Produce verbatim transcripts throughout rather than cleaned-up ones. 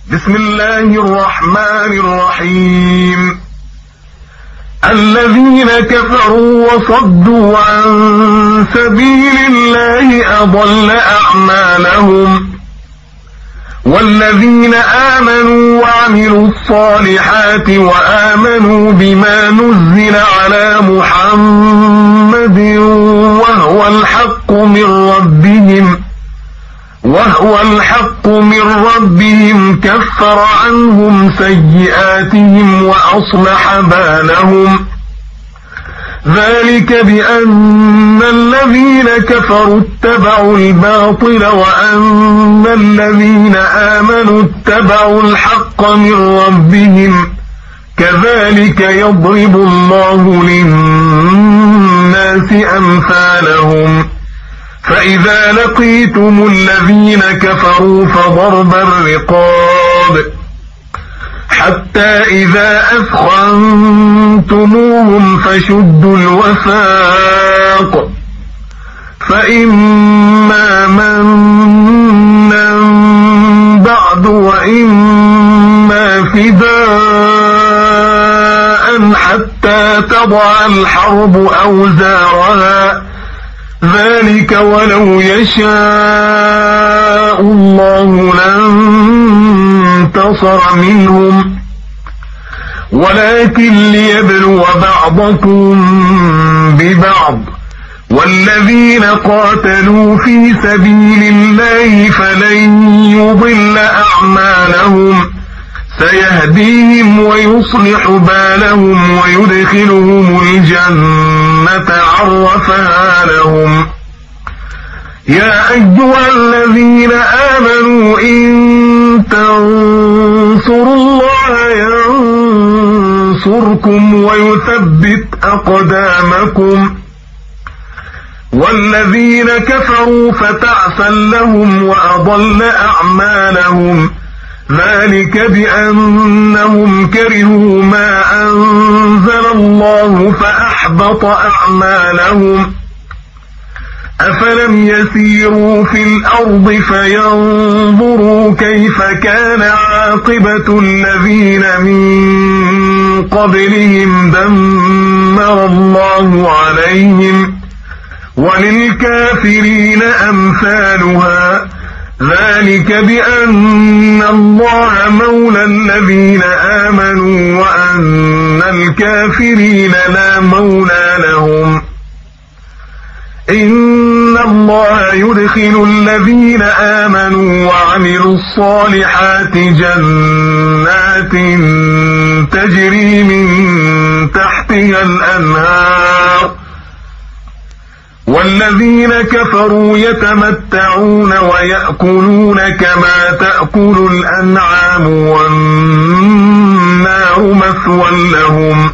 بسم الله الرحمن الرحيم. الذين كفروا وصدوا عن سبيل الله أضل أعمالهم، والذين آمنوا وعملوا الصالحات وآمنوا بما نزل على محمد وهو الحق من ربهم وهو الحق من ربهم كفر عنهم سيئاتهم وأصلح بالهم. ذلك بأن الذين كفروا اتبعوا الباطل وأن الذين آمنوا اتبعوا الحق من ربهم، كذلك يضرب الله للناس أمثالهم. فإذا لقيتم الذين كفروا فضرب الرقاب حتى إذا أثخنتموهم فشدوا الوثاق، فإما منا بعد وإما فداء حتى تضع الحرب أوزارها، ذلك ولو يشاء الله لانتصر منهم، ولكن ليبلو بعضكم ببعض. والذين قاتلوا في سبيل الله فلن يضل أعمالهم، سيهديهم ويصلح بالهم ويدخلهم الجنة عرفها لهم. يا أيها الذين آمنوا إن تنصروا الله ينصركم ويثبت أقدامكم، والذين كفروا فتعسا لهم وأضل أعمالهم، ذلك بأنهم كرهوا ما أنزل الله فأحبط أعمالهم. أفلم يسيروا في الأرض فينظروا كيف كان عاقبة الذين من قبلهم دمر الله عليهم، وللكافرين أمثالها، ذلك بأن الله مولى الذين آمنوا وأن الكافرين لا مولى لهم. إن الله يدخل الذين آمنوا وعملوا الصالحات جنات تجري من تحتها الأنهار، والذين كفروا يتمتعون ويأكلون كما تأكل الأنعام والنار مثوى لهم.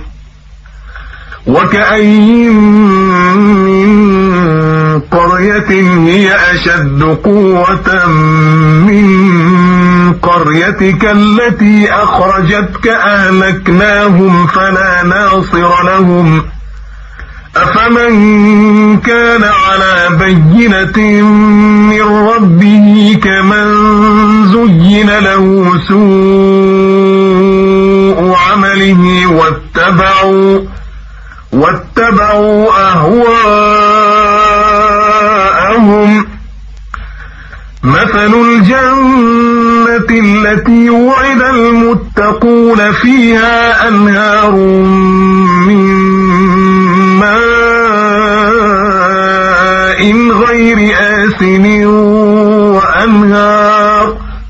وكأين من قرية هي أشد قوة من قريتك التي أخرجتك أهلكناهم فلا ناصر لهم. أفمن كان على بينة من ربه كمن زين له سوء عمله واتبعوا واتبعوا أهواءهم. مثل الجنة التي وعد المتقون فيها أنهار من ماء غير آسن وأنهار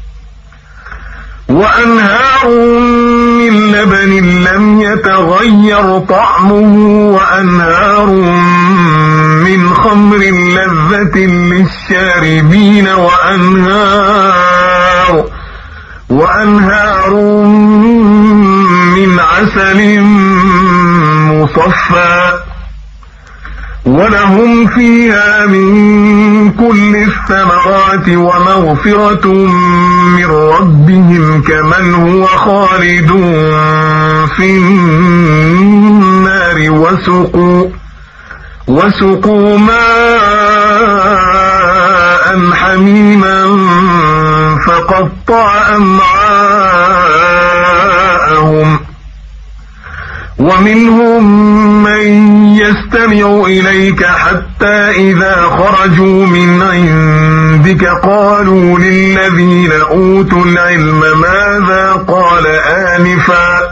وأنهار من لبن لم يتغير طعمه وأنهار من خمر لذة للشاربين وأنهار وأنهار من عسل مصفى، ولهم فيها من كل الثمرات ومغفرة من ربهم كمن هو خالد في النار وسقوا وسقوا ماء حميما فقطع أمعاءهم ومنهم من يستمع إليك حتى إذا خرجوا من عندك قالوا للذين أوتوا العلم ماذا قال آنفا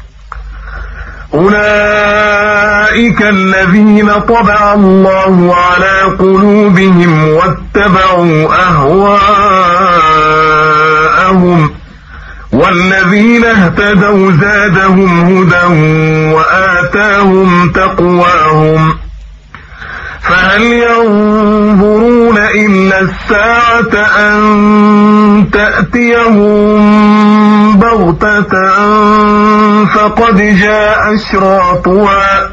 أولئك الذين طبع الله على قلوبهم واتبعوا أهواءهم والذين اهتدوا زادهم هدى وآتاهم تقواهم فهل ينظرون إلا الساعة أن تأتيهم بغتة فقد جاء أشراطها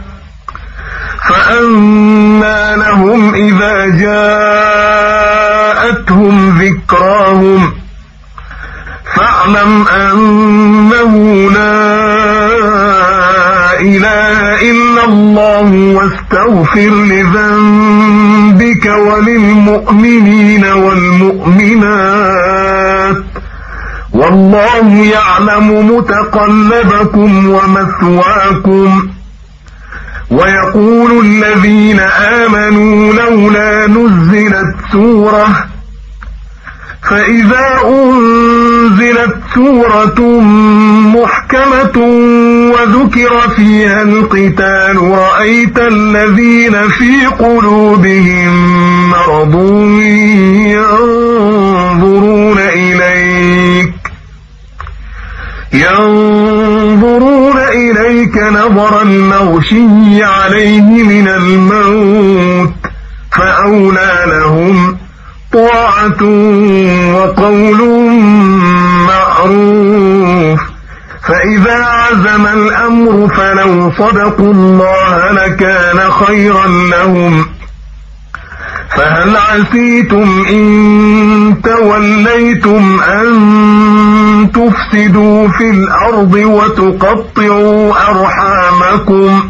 فأنى لهم إذا جاءتهم ذكراهم فاعلم أنه لا إله إلا الله واستغفر لذنبك وللمؤمنين والمؤمنات والله يعلم متقلبكم ومثواكم ويقول الذين آمنوا لولا نزلت سورة فإذا أنزلت سورة محكمة وذكر فيها القتال رأيت الذين في قلوبهم مرض ينظرون إليك ينظرون إليك نظر المغشي عليه من الموت فأولى لهم طاعة وقول معروف فإذا عزم الأمر فلو صدقوا الله لكان خيرا لهم فهل عسيتم إن توليتم أن تفسدوا في الأرض وتقطعوا أرحامكم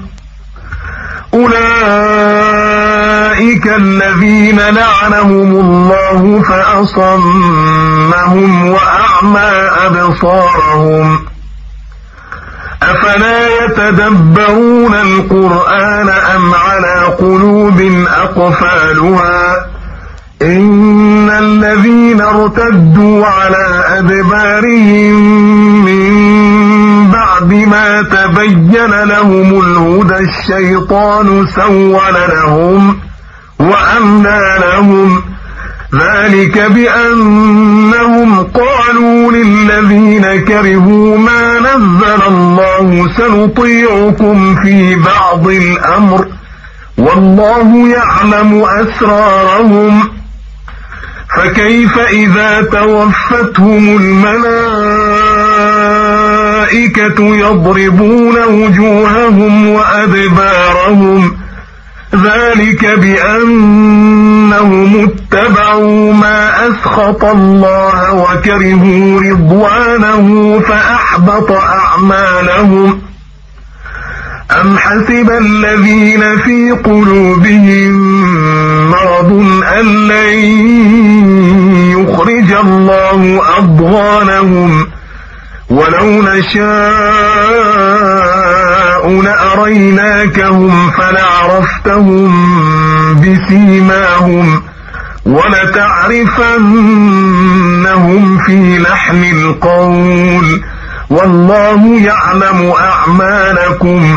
أولئك الذين لعنهم الله فأصمهم وأعمى أبصارهم أفلا يتدبرون القرآن أم على قلوب أقفالها إن الذين ارتدوا على أدبارهم من بعد ما تبين لهم الهدى الشيطان سول لهم وأملى لهم ذلك بأنهم قالوا للذين كرهوا ما نزل الله سنطيعكم في بعض الأمر والله يعلم أسرارهم فكيف إذا توفتهم الملائكة يضربون وجوههم وأدبارهم ذلك بأنهم اتبعوا ما أسخط الله وكرهوا رضوانه فأحبط أعمالهم أم حسب الذين في قلوبهم مرض أن لن يخرج الله أضغانهم ولو نشاء لأريناكهم فلعرفتهم بسيماهم ولتعرفنهم في لحن القول والله يعلم أعمالكم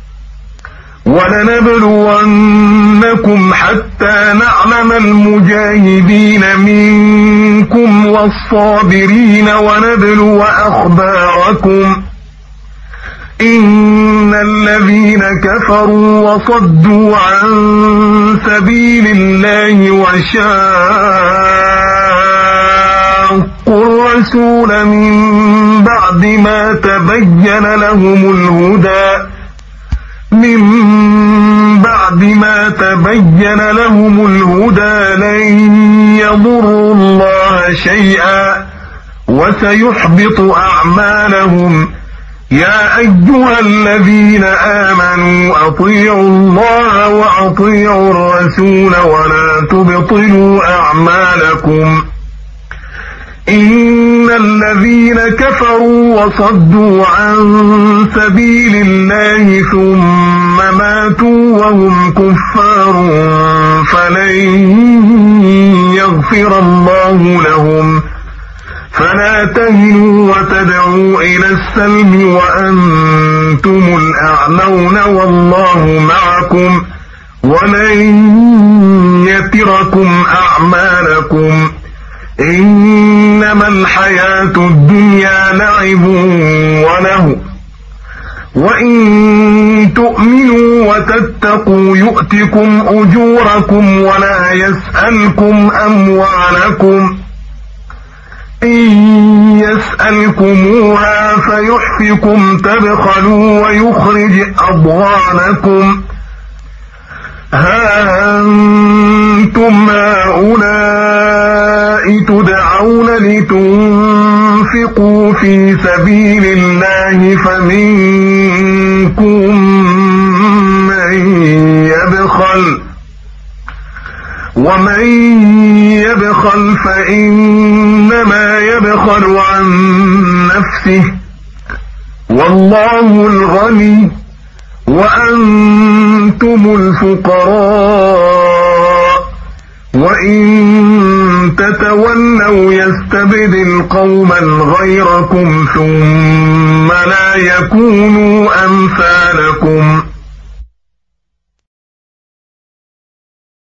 ولنبلونكم حتى نعلم المجاهدين منكم والصابرين ونبلو أخباركم إن الذين كفروا وصدوا عن سبيل الله وشاقوا الرسول من بعد ما تبين لهم الهدى من بعد ما تبين لهم الهدى لن يضروا الله شيئا وسيحبط أعمالهم يا أيها الذين آمنوا أطيعوا الله وأطيعوا الرسول ولا تبطلوا أعمالكم إن الذين كفروا وصدوا عن سبيل الله ثم ماتوا وهم كفار فلن يغفر الله لهم فلا تهنوا وتدعوا إلى السلم وأنتم الأعلون والله معكم ولن يتركم أعمالكم إنما الحياة الدنيا لعب وله وإن تؤمنوا وتتقوا يؤتكم أجوركم ولا يسألكم أموالكم إن يسألكموها فيحفكم تبخلوا ويخرج أضغانكم ها أنتم هؤلاء تدعون لتنفقوا في سبيل الله فمنكم من يبخل ومن يبخل فإنما يبخل عن نفسه والله الغني وأنتم الفقراء وإن تتولوا يستبدل قوما غيركم ثم لا يكونوا أمثالكم